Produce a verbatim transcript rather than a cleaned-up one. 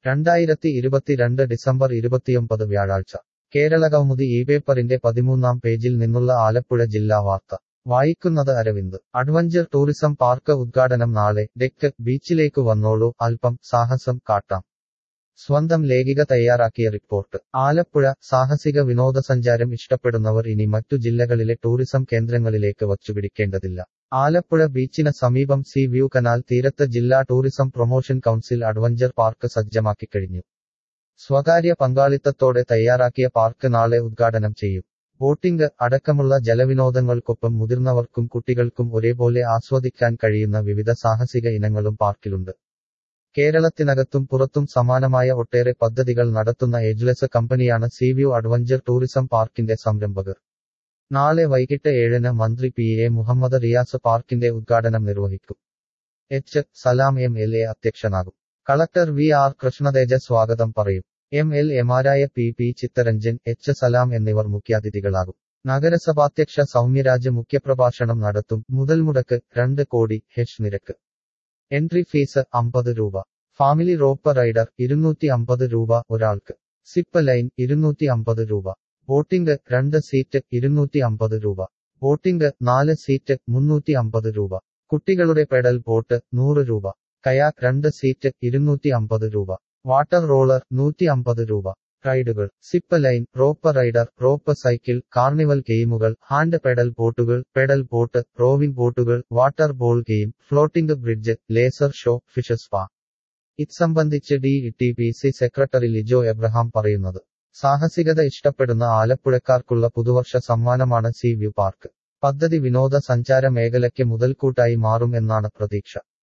രണ്ടായിരത്തി ഇരുപത്തിരണ്ട് ഡിസംബർ ഇരുപത്തിയൊമ്പത് വ്യാഴാഴ്ച കേരളകൗമുദി ഈ പേപ്പറിന്റെ പതിമൂന്നാം പേജിൽ നിന്നുള്ള ആലപ്പുഴ ജില്ലാ വാർത്ത വായിക്കുന്നത് അരവിന്ദ്. അഡ്വഞ്ചർ ടൂറിസം പാർക്ക് ഉദ്ഘാടനം നാളെ. ഡെക്ക് ബീച്ചിലേക്കു വന്നോളൂ, അല്പം സാഹസം കാട്ടാം. സ്വന്തം ലേഖിക തയ്യാറാക്കിയ റിപ്പോർട്ട്. ആലപ്പുഴ. സാഹസിക വിനോദസഞ്ചാരം ഇഷ്ടപ്പെടുന്നവർ ഇനി മറ്റു ജില്ലകളിലെ ടൂറിസം കേന്ദ്രങ്ങളിലേക്ക് വച്ചുപിടിക്കേണ്ടതില്ല. ആലപ്പുഴ ബീച്ചിന് സമീപം സീ വ്യൂ കനാൽ തീരത്ത് ജില്ലാ tourism promotion council adventure park സജ്ജമാക്കിക്കഴിഞ്ഞു. സ്വകാര്യ പങ്കാളിത്തത്തോടെ തയ്യാറാക്കിയ പാർക്ക് നാളെ ഉദ്ഘാടനം ചെയ്യും. ബോട്ടിംഗ് അടക്കമുള്ള ജലവിനോദങ്ങൾക്കൊപ്പം മുതിർന്നവർക്കും കുട്ടികൾക്കും ഒരേപോലെ ആസ്വദിക്കാൻ കഴിയുന്ന വിവിധ സാഹസിക ഇനങ്ങളും പാർക്കിലുണ്ട്. കേരളത്തിനകത്തും പുറത്തും സമാനമായ ഒട്ടേറെ പദ്ധതികൾ നടത്തുന്ന ഏജ്ലെസ് കമ്പനിയാണ് സീവ്യൂ അഡ്വഞ്ചർ ടൂറിസം പാർക്കിന്റെ സംരംഭകർ. നാളെ വൈകിട്ട് ഏഴിന് മന്ത്രി പി എ മുഹമ്മദ് റിയാസ് പാർക്കിന്റെ ഉദ്ഘാടനം നിർവഹിക്കും. H Salam M L A അധ്യക്ഷനാകും. കളക്ടർ വി ആർ കൃഷ്ണതേജ സ്വാഗതം പറയും. എം എൽ എമാരായ P P Chitharanjan, H Salam എന്നിവർ മുഖ്യാതിഥികളാകും. നഗരസഭാധ്യക്ഷ സൗമ്യരാജ് മുഖ്യപ്രഭാഷണം നടത്തും. മുതൽമുടക്ക് രണ്ട് കോടി ഹെഷ് നിരക്ക്. എൻട്രി ഫീസ് അമ്പത് രൂപ. ഫാമിലി റോപ്പ് റൈഡർ ഇരുന്നൂറ്റി അമ്പത് രൂപ ഒരാൾക്ക്. സിപ്പ് ലൈൻ ഇരുന്നൂറ്റി അമ്പത് രൂപ. ബോട്ടിംഗ് രണ്ട് സീറ്റ് ഇരുന്നൂറ്റി അമ്പത് രൂപ. ബോട്ടിംഗ് നാല് സീറ്റ് മുന്നൂറ്റി അമ്പത് രൂപ. കുട്ടികളുടെ പെഡൽ ബോട്ട് നൂറ് രൂപ. കയാക്ക് രണ്ട് സീറ്റ് ഇരുന്നൂറ്റി അമ്പത് രൂപ. വാട്ടർ റോളർ നൂറ്റി അമ്പത് രൂപ. റൈഡുകൾ: zip line, rope rider, rope cycle, carnival ഗെയിമുകൾ, ഹാൻഡ് പെഡൽ ബോട്ടുകൾ, പെഡൽ ബോട്ട്, റോവിംഗ് ബോട്ടുകൾ, water ball game, floating bridge, laser show, fish spa. ഇത്സംബന്ധിച്ച് D T P C secretary Lijo Abraham പറയുന്നത്. സാഹസികത ഇഷ്ടപ്പെടുന്ന ആലപ്പുഴക്കാർക്കുള്ള പുതുവർഷ സമ്മാനമാണ് സീ വ്യൂ പാർക്ക്. പദ്ധതി വിനോദ സഞ്ചാര മേഖലയ്ക്ക് മുതൽക്കൂട്ടായി മാറും എന്നാണ് പ്രതീക്ഷ.